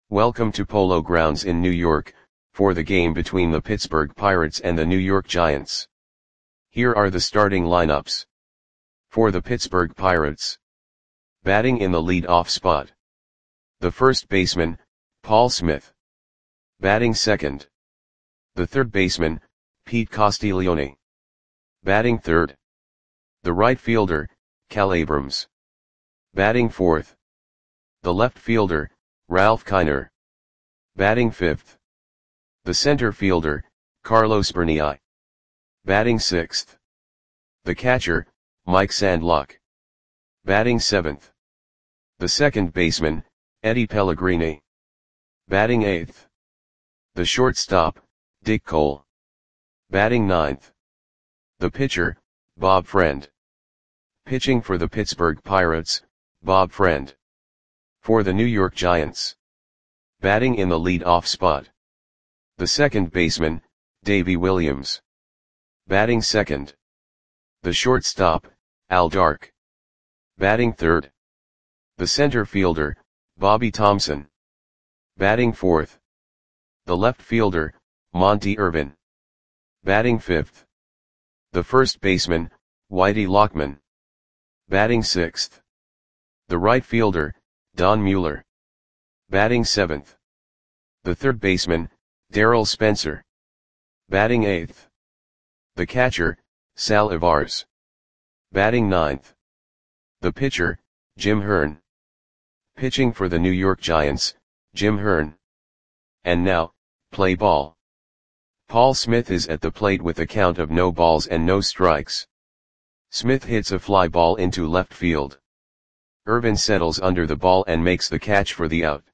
Welcome to Polo Grounds in New York, for the game between the Pittsburgh Pirates and the New York Giants. Here are the starting lineups. For the Pittsburgh Pirates. Batting in the lead-off spot. The first baseman, Paul Smith. Batting second. The third baseman, Pete Castiglione. Batting third. The right fielder, Cal Abrams. Batting fourth. The left fielder, Ralph Kiner. Batting fifth. The center fielder, Carlos Bernal. Batting sixth. The catcher, Mike Sandlock. Batting seventh. The second baseman, Eddie Pellegrini. Batting eighth. The shortstop, Dick Cole. Batting ninth. The pitcher, Bob Friend. Pitching for the Pittsburgh Pirates, Bob Friend. For the New York Giants. Batting in the lead-off spot. The second baseman, Davey Williams. Batting second. The shortstop, Al Dark. Batting third. The center fielder, Bobby Thomson. Batting fourth. The left fielder, Monte Irvin. Batting fifth. The first baseman, Whitey Lockman. Batting sixth. The right fielder, Don Mueller. Batting seventh. The third baseman, Darryl Spencer. Batting eighth. The catcher, Sal Ivars. Batting ninth. The pitcher, Jim Hearn. Pitching for the New York Giants, Jim Hearn. And now, play ball. Paul Smith is at the plate with a count of no balls and no strikes. Smith hits a fly ball into left field. Irvin settles under the ball and makes the catch for the out.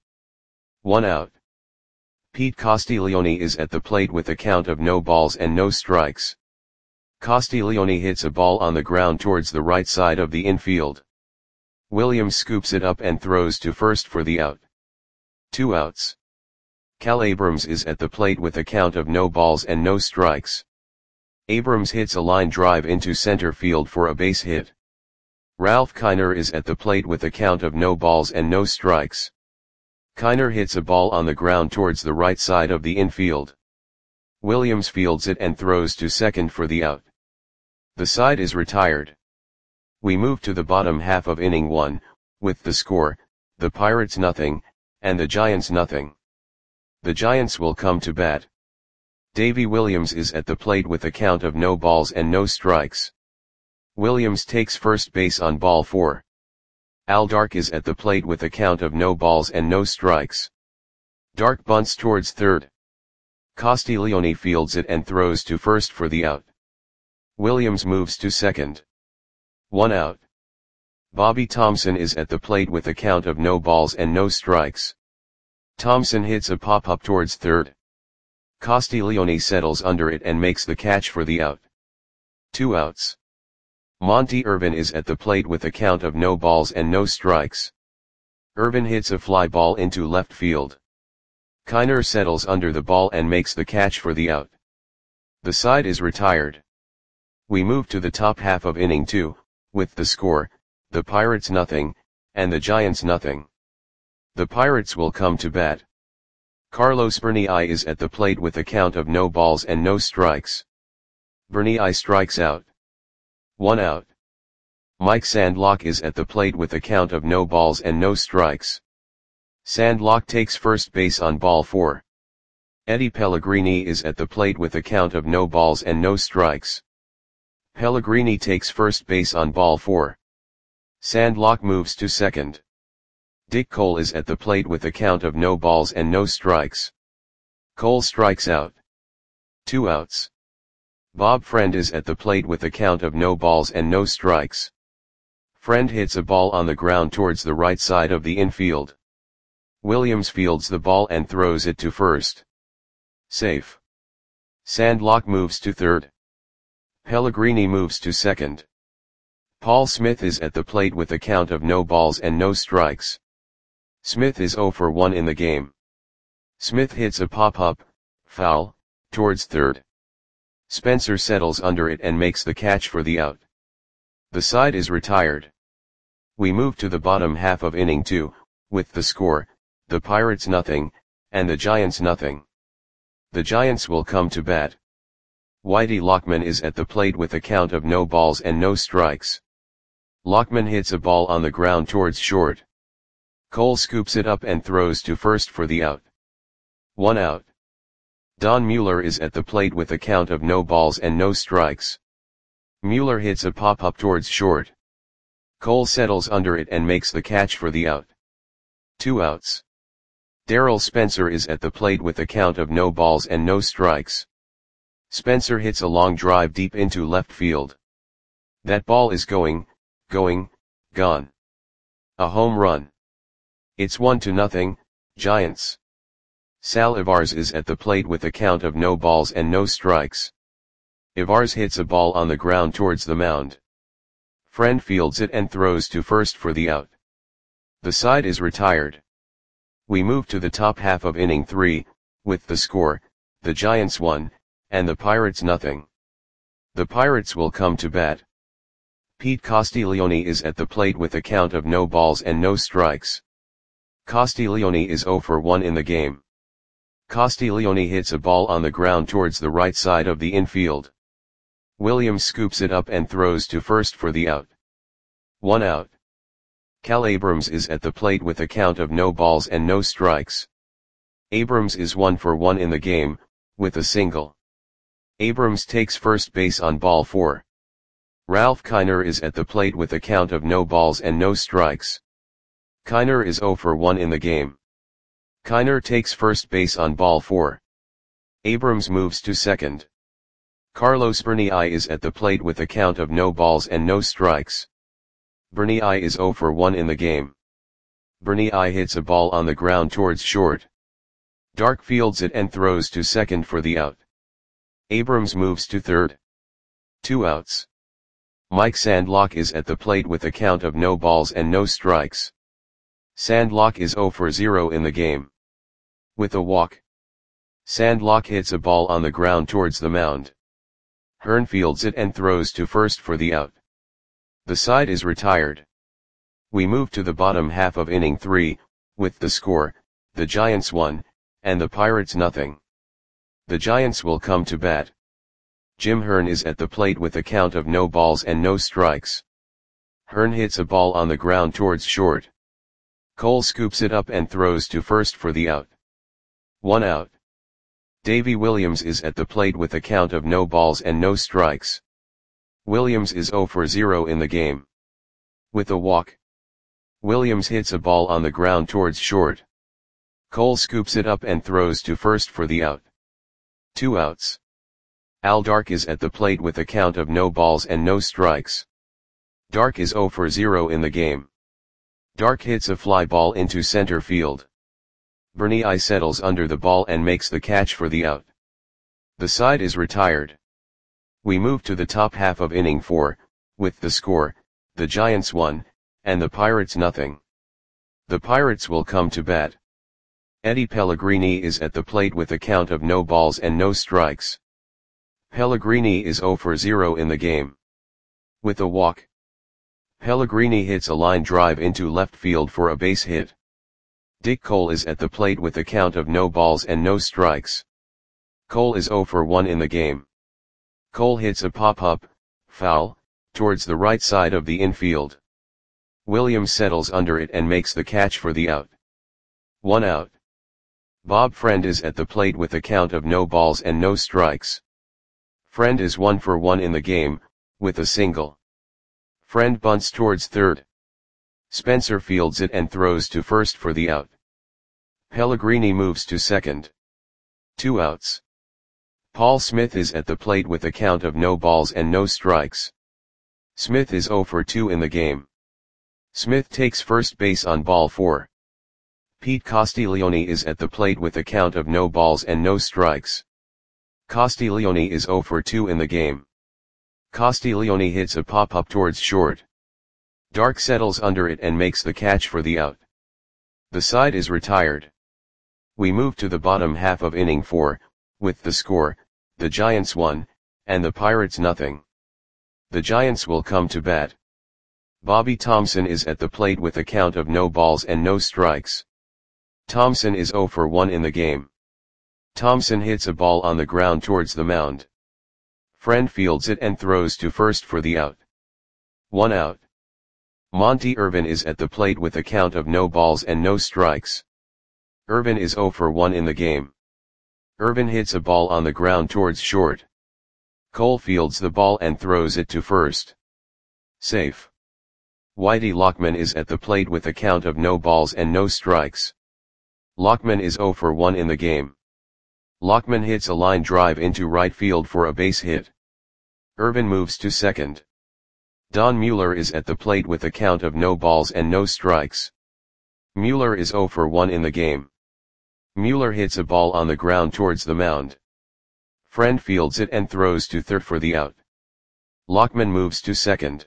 1 out. Pete Castiglione is at the plate with a count of no balls and no strikes. Castiglione hits a ball on the ground towards the right side of the infield. Williams scoops it up and throws to first for the out. 2 outs. Cal Abrams is at the plate with a count of no balls and no strikes. Abrams hits a line drive into center field for a base hit. Ralph Kiner is at the plate with a count of no balls and no strikes. Kiner hits a ball on the ground towards the right side of the infield. Williams fields it and throws to second for the out. The side is retired. We move to the bottom half of inning 1, with the score, the Pirates nothing, and the Giants nothing. The Giants will come to bat. Davey Williams is at the plate with a count of no balls and no strikes. Williams takes first base on ball 4. Al Dark is at the plate with a count of no balls and no strikes. Dark bunts towards third. Castiglione fields it and throws to first for the out. Williams moves to second. 1 out. Bobby Thomson is at the plate with a count of no balls and no strikes. Thomson hits a pop-up towards third. Castiglione settles under it and makes the catch for the out. 2 outs. Monte Irvin is at the plate with a count of no balls and no strikes. Irvin hits a fly ball into left field. Kiner settles under the ball and makes the catch for the out. The side is retired. We move to the top half of inning 2, with the score, the Pirates nothing, and the Giants nothing. The Pirates will come to bat. Carlos Bernal is at the plate with a count of no balls and no strikes. Bernal strikes out. 1 out. Mike Sandlock is at the plate with a count of no balls and no strikes. Sandlock takes first base on ball 4. Eddie Pellegrini is at the plate with a count of no balls and no strikes. Pellegrini takes first base on ball 4. Sandlock moves to second. Dick Cole is at the plate with a count of no balls and no strikes. Cole strikes out. 2 outs. Bob Friend is at the plate with a count of no balls and no strikes. Friend hits a ball on the ground towards the right side of the infield. Williams fields the ball and throws it to first. Safe. Sandlock moves to third. Pellegrini moves to second. Paul Smith is at the plate with a count of no balls and no strikes. Smith is 0 for 1 in the game. Smith hits a pop-up, foul, towards third. Spencer settles under it and makes the catch for the out. The side is retired. We move to the bottom half of inning 2, with the score, the Pirates nothing, and the Giants nothing. The Giants will come to bat. Whitey Lockman is at the plate with a count of no balls and no strikes. Lockman hits a ball on the ground towards short. Cole scoops it up and throws to first for the out. 1 out. Don Mueller is at the plate with a count of no balls and no strikes. Mueller hits a pop-up towards short. Cole settles under it and makes the catch for the out. 2 outs. Darrell Spencer is at the plate with a count of no balls and no strikes. Spencer hits a long drive deep into left field. That ball is gone. A home run. It's 1-0, Giants. Sal Ivars is at the plate with a count of no balls and no strikes. Ivars hits a ball on the ground towards the mound. Friend fields it and throws to first for the out. The side is retired. We move to the top half of inning 3, with the score, the Giants 1, and the Pirates nothing. The Pirates will come to bat. Pete Castiglione is at the plate with a count of no balls and no strikes. Castiglione is 0 for 1 in the game. Castiglione hits a ball on the ground towards the right side of the infield. Williams scoops it up and throws to first for the out. 1 out. Cal Abrams is at the plate with a count of no balls and no strikes. Abrams is 1 for 1 in the game, with a single. Abrams takes first base on ball 4. Ralph Kiner is at the plate with a count of no balls and no strikes. Kiner is 0 for 1 in the game. Kiner takes first base on ball 4. Abrams moves to second. Carlos Bernai is at the plate with a count of no balls and no strikes. Bernai is 0 for 1 in the game. Bernai hits a ball on the ground towards short. Dark fields it and throws to second for the out. Abrams moves to third. 2 outs. Mike Sandlock is at the plate with a count of no balls and no strikes. Sandlock is 0 for 0 in the game. With a walk. Sandlock hits a ball on the ground towards the mound. Hearn fields it and throws to first for the out. The side is retired. We move to the bottom half of inning 3, with the score, the Giants 1, and the Pirates nothing. The Giants will come to bat. Jim Hearn is at the plate with a count of no balls and no strikes. Hearn hits a ball on the ground towards short. Cole scoops it up and throws to first for the out. 1 out. Davey Williams is at the plate with a count of no balls and no strikes. Williams is 0 for 0 in the game. With a walk. Williams hits a ball on the ground towards short. Cole scoops it up and throws to first for the out. 2 outs. Al Dark is at the plate with a count of no balls and no strikes. Dark is 0 for 0 in the game. Dark hits a fly ball into center field. Bernai settles under the ball and makes the catch for the out. The side is retired. We move to the top half of inning 4, with the score, the Giants 1, and the Pirates nothing. The Pirates will come to bat. Eddie Pellegrini is at the plate with a count of no balls and no strikes. Pellegrini is 0 for 0 in the game. With a walk. Pellegrini hits a line drive into left field for a base hit. Dick Cole is at the plate with a count of no balls and no strikes. Cole is 0 for 1 in the game. Cole hits a pop-up, foul, towards the right side of the infield. Williams settles under it and makes the catch for the out. 1 out. Bob Friend is at the plate with a count of no balls and no strikes. Friend is 1 for 1 in the game, with a single. Friend bunts towards third. Spencer fields it and throws to first for the out. Pellegrini moves to second. 2 outs. Paul Smith is at the plate with a count of no balls and no strikes. Smith is 0 for 2 in the game. Smith takes first base on ball 4. Pete Castiglione is at the plate with a count of no balls and no strikes. Castiglione is 0 for 2 in the game. Castiglione hits a pop-up towards short. Dark settles under it and makes the catch for the out. The side is retired. We move to the bottom half of inning 4, with the score, the Giants 1, and the Pirates nothing. The Giants will come to bat. Bobby Thompson is at the plate with a count of no balls and no strikes. Thompson is 0 for 1 in the game. Thompson hits a ball on the ground towards the mound. Friend fields it and throws to first for the out. 1 out. Monty Irvin is at the plate with a count of no balls and no strikes. Irvin is 0 for 1 in the game. Irvin hits a ball on the ground towards short. Cole fields the ball and throws it to first. Safe. Whitey Lockman is at the plate with a count of no balls and no strikes. Lockman is 0 for 1 in the game. Lockman hits a line drive into right field for a base hit. Irvin moves to second. Don Mueller is at the plate with a count of no balls and no strikes. Mueller is 0 for 1 in the game. Mueller hits a ball on the ground towards the mound. Friend fields it and throws to third for the out. Lockman moves to second.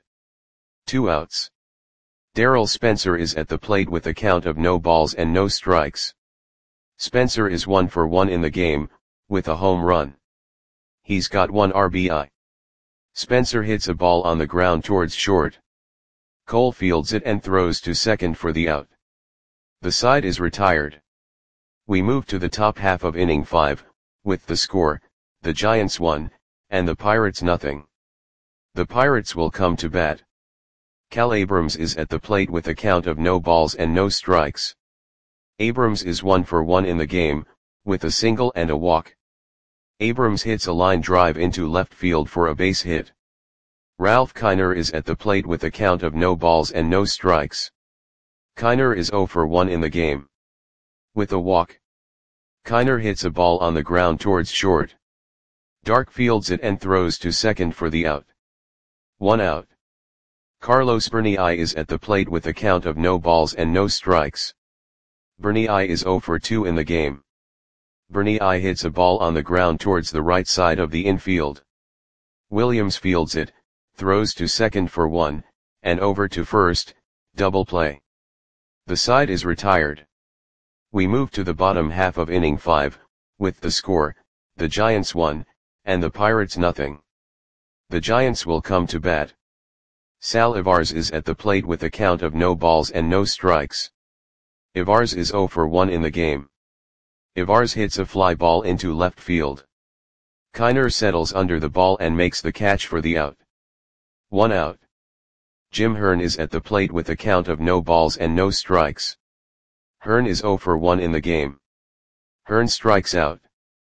2 outs. Darrell Spencer is at the plate with a count of no balls and no strikes. Spencer is 1 for 1 in the game, with a home run. He's got 1 RBI. Spencer hits a ball on the ground towards short. Cole fields it and throws to second for the out. The side is retired. We move to the top half of inning 5, with the score, the Giants 1, and the Pirates nothing. The Pirates will come to bat. Cal Abrams is at the plate with a count of no balls and no strikes. Abrams is 1 for 1 in the game, with a single and a walk. Abrams hits a line drive into left field for a base hit. Ralph Kiner is at the plate with a count of no balls and no strikes. Kiner is 0 for 1 in the game. With a walk. Kiner hits a ball on the ground towards short. Dark fields it and throws to second for the out. 1 out. Carlos Bernai is at the plate with a count of no balls and no strikes. Bernai is 0 for 2 in the game. Bernai hits a ball on the ground towards the right side of the infield. Williams fields it, throws to second for 1, and over to first, double play. The side is retired. We move to the bottom half of inning 5, with the score, the Giants 1, and the Pirates nothing. The Giants will come to bat. Sal Ivars is at the plate with a count of no balls and no strikes. Ivars is 0 for 1 in the game. Ivars hits a fly ball into left field. Kiner settles under the ball and makes the catch for the out. 1 out. Jim Hearn is at the plate with a count of no balls and no strikes. Hearn is 0 for 1 in the game. Hearn strikes out.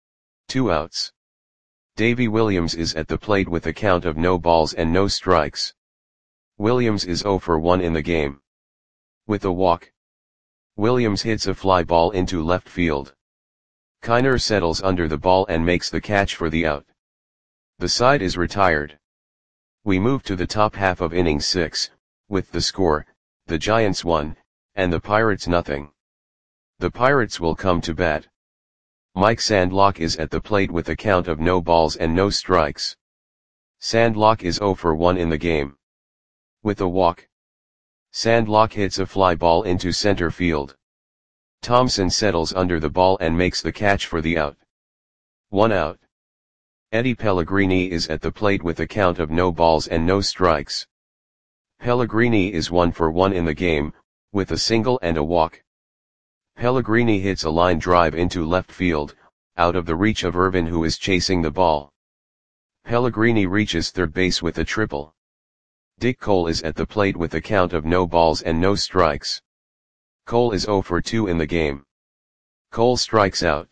2 outs. Davy Williams is at the plate with a count of no balls and no strikes. Williams is 0 for 1 in the game. With a walk. Williams hits a fly ball into left field. Kiner settles under the ball and makes the catch for the out. The side is retired. We move to the top half of inning 6, with the score, the Giants 1, and the Pirates nothing. The Pirates will come to bat. Mike Sandlock is at the plate with a count of no balls and no strikes. Sandlock is 0 for 1 in the game. With a walk. Sandlock hits a fly ball into center field. Thompson settles under the ball and makes the catch for the out. 1 out. Eddie Pellegrini is at the plate with a count of no balls and no strikes. Pellegrini is 1 for 1 in the game, with a single and a walk. Pellegrini hits a line drive into left field, out of the reach of Irvin who is chasing the ball. Pellegrini reaches third base with a triple. Dick Cole is at the plate with a count of no balls and no strikes. Cole is 0 for 2 in the game. Cole strikes out.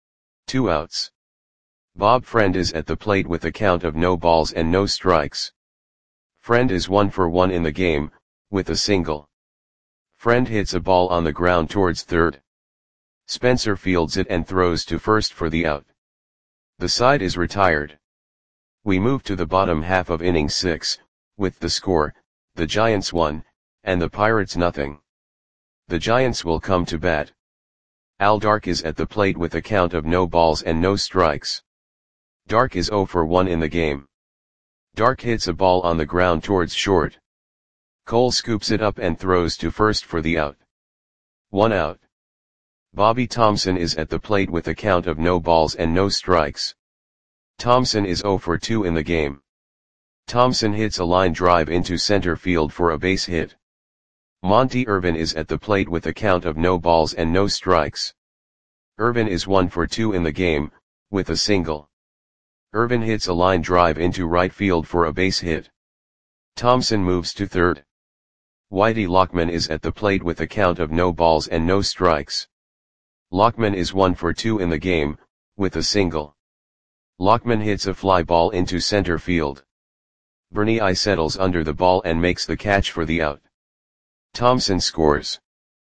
2 outs. Bob Friend is at the plate with a count of no balls and no strikes. Friend is 1 for 1 in the game, with a single. Friend hits a ball on the ground towards third. Spencer fields it and throws to first for the out. The side is retired. We move to the bottom half of inning 6, with the score, the Giants 1, and the Pirates nothing. The Giants will come to bat. Al Dark is at the plate with a count of no balls and no strikes. Dark is 0 for 1 in the game. Dark hits a ball on the ground towards short. Cole scoops it up and throws to first for the out. 1 out. Bobby Thompson is at the plate with a count of no balls and no strikes. Thompson is 0 for 2 in the game. Thompson hits a line drive into center field for a base hit. Monty Irvin is at the plate with a count of no balls and no strikes. Irvin is 1 for 2 in the game, with a single. Irvin hits a line drive into right field for a base hit. Thompson moves to third. Whitey Lockman is at the plate with a count of no balls and no strikes. Lockman is 1 for 2 in the game, with a single. Lockman hits a fly ball into center field. Bernie I settles under the ball and makes the catch for the out. Thompson scores.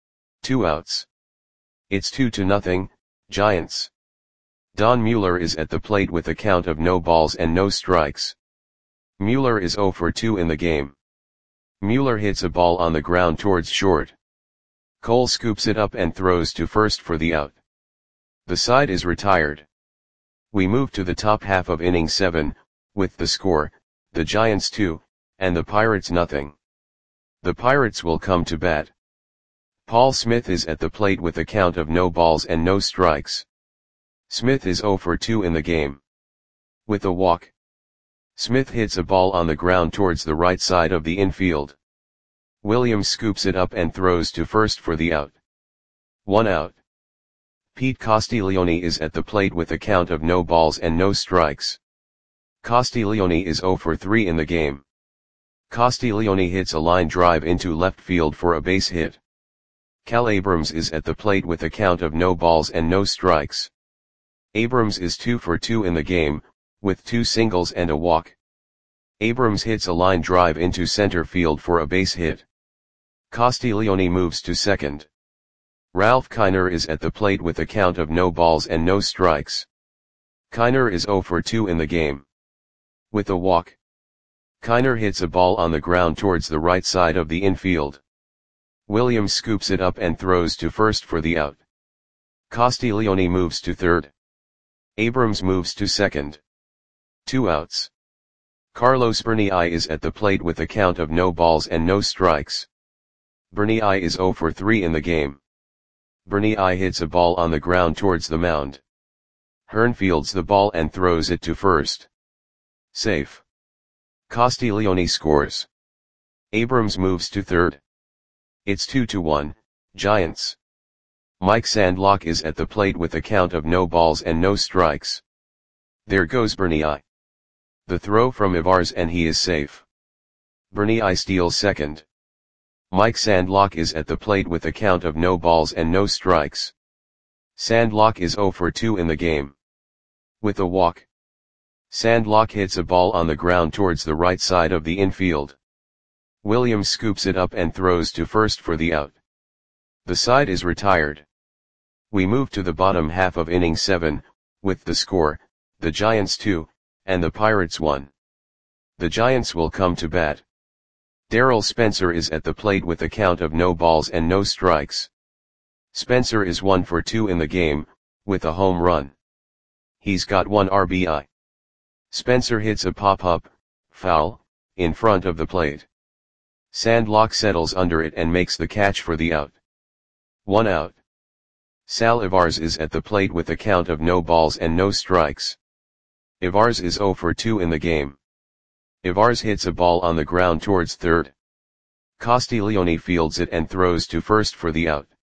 2 outs. It's 2-0, Giants. Don Mueller is at the plate with a count of no balls and no strikes. Mueller is 0 for 2 in the game. Mueller hits a ball on the ground towards short. Cole scoops it up and throws to first for the out. The side is retired. We move to the top half of inning 7, with the score, the Giants 2, and the Pirates nothing. The Pirates will come to bat. Paul Smith is at the plate with a count of no balls and no strikes. Smith is 0 for 2 in the game. With a walk. Smith hits a ball on the ground towards the right side of the infield. Williams scoops it up and throws to first for the out. 1 out. Pete Castiglione is at the plate with a count of no balls and no strikes. Castiglione is 0 for 3 in the game. Castiglione hits a line drive into left field for a base hit. Cal Abrams is at the plate with a count of no balls and no strikes. Abrams is 2 for 2 in the game, with 2 singles and a walk. Abrams hits a line drive into center field for a base hit. Castiglione moves to second. Ralph Kiner is at the plate with a count of no balls and no strikes. Kiner is 0 for 2 in the game. With a walk. Kiner hits a ball on the ground towards the right side of the infield. Williams scoops it up and throws to first for the out. Castiglione moves to third. Abrams moves to second. 2 outs. Carlos Bernai is at the plate with a count of no balls and no strikes. Bernai is 0 for 3 in the game. Bernai hits a ball on the ground towards the mound. Hearn fields the ball and throws it to first. Safe. Castiglione scores. Abrams moves to third. It's 2-1, Giants. Mike Sandlock is at the plate with a count of no balls and no strikes. There goes Bernai. The throw from Ivars and he is safe. Bernai steals second. Mike Sandlock is at the plate with a count of no balls and no strikes. Sandlock is 0 for 2 in the game. With a walk. Sandlock hits a ball on the ground towards the right side of the infield. Williams scoops it up and throws to first for the out. The side is retired. We move to the bottom half of inning 7, with the score, the Giants 2, and the Pirates 1. The Giants will come to bat. Darrell Spencer is at the plate with a count of no balls and no strikes. Spencer is 1 for 2 in the game, with a home run. He's got 1 RBI. Spencer hits a pop-up, foul, in front of the plate. Sandlock settles under it and makes the catch for the out. 1 out. Sal Ivars is at the plate with a count of no balls and no strikes. Ivars is 0 for 2 in the game. Ivars hits a ball on the ground towards third. Castiglione fields it and throws to first for the out.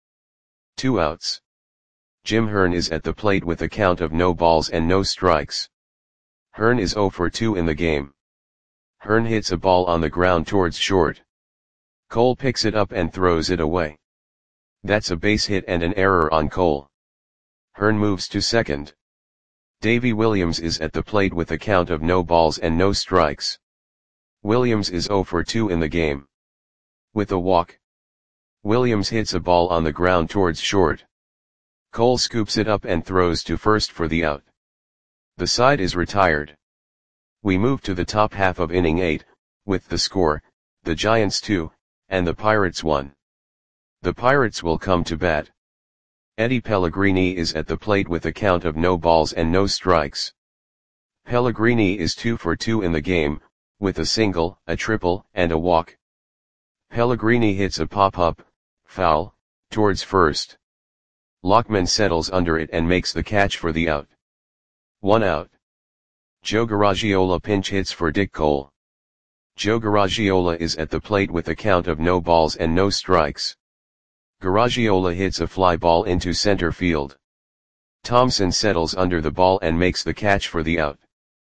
2 outs. Jim Hearn is at the plate with a count of no balls and no strikes. Hearn is 0 for 2 in the game. Hearn hits a ball on the ground towards short. Cole picks it up and throws it away. That's a base hit and an error on Cole. Hearn moves to second. Davy Williams is at the plate with a count of no balls and no strikes. Williams is 0 for 2 in the game. With a walk. Williams hits a ball on the ground towards short. Cole scoops it up and throws to first for the out. The side is retired. We move to the top half of inning 8, with the score, the Giants 2, and the Pirates 1. The Pirates will come to bat. Eddie Pellegrini is at the plate with a count of no balls and no strikes. Pellegrini is 2 for 2 in the game, with a single, a triple, and a walk. Pellegrini hits a pop-up, foul, towards first. Lockman settles under it and makes the catch for the out. 1 out. Joe Garagiola pinch hits for Dick Cole. Joe Garagiola is at the plate with a count of no balls and no strikes. Garagiola hits a fly ball into center field. Thomson settles under the ball and makes the catch for the out.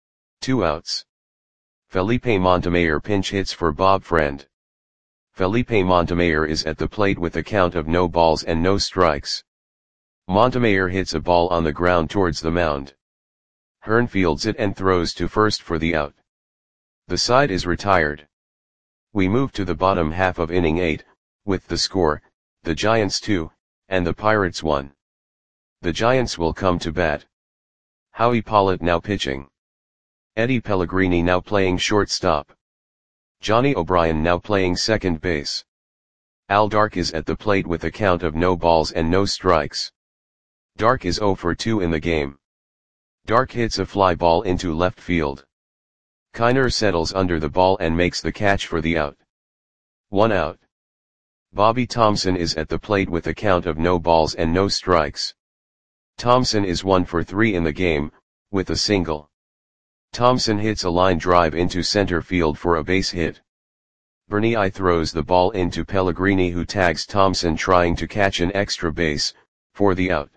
2 outs. Felipe Montemayor pinch hits for Bob Friend. Felipe Montemayor is at the plate with a count of no balls and no strikes. Montemayor hits a ball on the ground towards the mound. Hearn fields it and throws to first for the out. The side is retired. We move to the bottom half of inning 8, with the score, the Giants 2, and the Pirates 1. The Giants will come to bat. Howie Pollitt now pitching. Eddie Pellegrini now playing shortstop. Johnny O'Brien now playing second base. Al Dark is at the plate with a count of no balls and no strikes. Dark is 0 for 2 in the game. Dark hits a fly ball into left field. Kiner settles under the ball and makes the catch for the out. 1 out. Bobby Thomson is at the plate with a count of no balls and no strikes. Thomson is 1 for 3 in the game, with a single. Thomson hits a line drive into center field for a base hit. Bernie I throws the ball into Pellegrini, who tags Thomson trying to catch an extra base, for the out.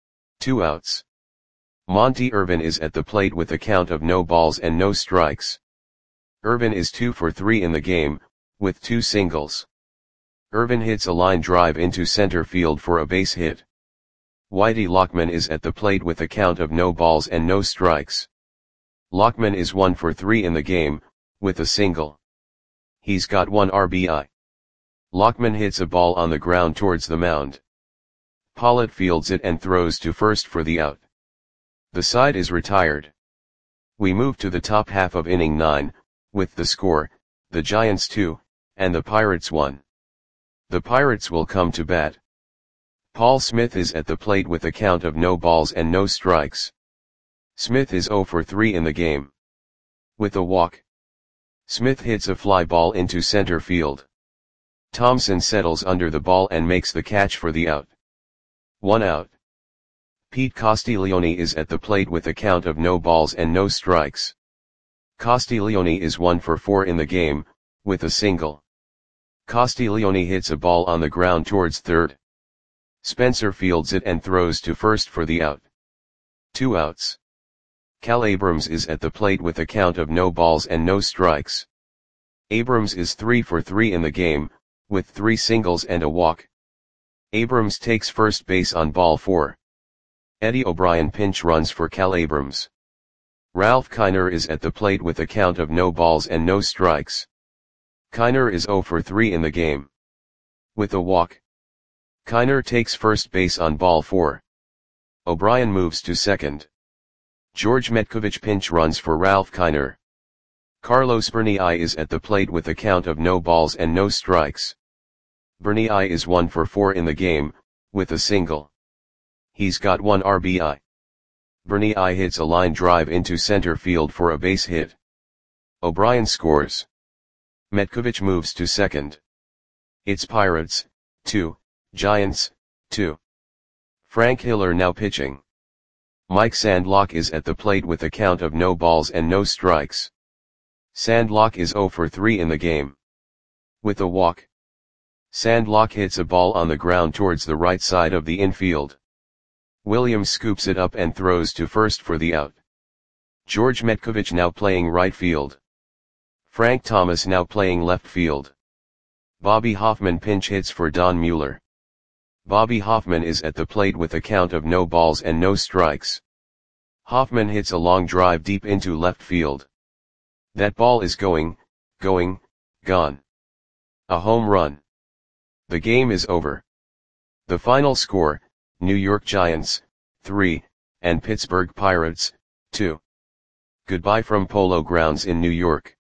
2 outs. Monty Irvin is at the plate with a count of no balls and no strikes. Irvin is 2 for 3 in the game, with 2 singles. Irvin hits a line drive into center field for a base hit. Whitey Lockman is at the plate with a count of no balls and no strikes. Lockman is 1 for 3 in the game, with a single. He's got 1 RBI. Lockman hits a ball on the ground towards the mound. Pollitt fields it and throws to first for the out. The side is retired. We move to the top half of inning 9, with the score, the Giants 2, and the Pirates 1. The Pirates will come to bat. Paul Smith is at the plate with a count of no balls and no strikes. Smith is 0 for 3 in the game. With a walk. Smith hits a fly ball into center field. Thomson settles under the ball and makes the catch for the out. 1 out. Pete Castiglione is at the plate with a count of no balls and no strikes. Castiglione is 1 for 4 in the game, with a single. Castiglione hits a ball on the ground towards third. Spencer fields it and throws to first for the out. 2 outs. Cal Abrams is at the plate with a count of no balls and no strikes. Abrams is 3 for 3 in the game, with 3 singles and a walk. Abrams takes first base on ball 4. Eddie O'Brien pinch runs for Cal Abrams. Ralph Kiner is at the plate with a count of no balls and no strikes. Kiner is 0 for 3 in the game. With a walk. Kiner takes first base on ball 4. O'Brien moves to second. George Metkovich pinch runs for Ralph Kiner. Carlos Bernai is at the plate with a count of no balls and no strikes. Bernai is 1 for 4 in the game, with a single. He's got 1 RBI. Bernai hits a line drive into center field for a base hit. O'Brien scores. Metkovich moves to second. It's Pirates, 2, Giants, 2. Frank Hiller now pitching. Mike Sandlock is at the plate with a count of no balls and no strikes. Sandlock is 0 for 3 in the game. With a walk. Sandlock hits a ball on the ground towards the right side of the infield. Williams scoops it up and throws to first for the out. George Metkovich now playing right field. Frank Thomas now playing left field. Bobby Hoffman pinch hits for Don Mueller. Bobby Hoffman is at the plate with a count of no balls and no strikes. Hoffman hits a long drive deep into left field. That ball is gone. A home run. The game is over. The final score, New York Giants, 3, and Pittsburgh Pirates, 2. Goodbye from Polo Grounds in New York.